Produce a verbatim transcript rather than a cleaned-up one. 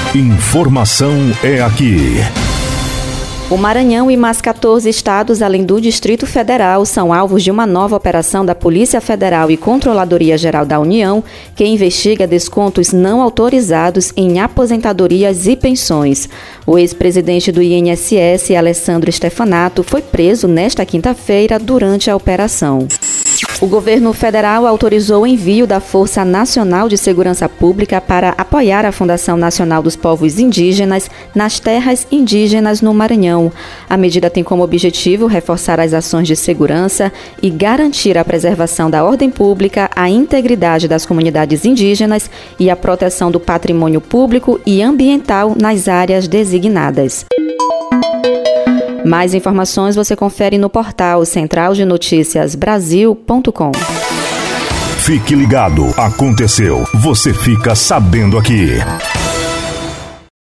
Informação é aqui. O Maranhão e mais quatorze estados, além do Distrito Federal, são alvos de uma nova operação da Polícia Federal e Controladoria Geral da União, que investiga descontos não autorizados em aposentadorias e pensões. O ex-presidente do I N S S, Alessandro Stefanato, foi preso nesta quinta-feira durante a operação. O governo federal autorizou o envio da Força Nacional de Segurança Pública para apoiar a Fundação Nacional dos Povos Indígenas nas terras indígenas no Maranhão. A medida tem como objetivo reforçar as ações de segurança e garantir a preservação da ordem pública, a integridade das comunidades indígenas e a proteção do patrimônio público e ambiental nas áreas designadas. Mais informações você confere no portal central de notícias brasil ponto com. Fique ligado, aconteceu, você fica sabendo aqui.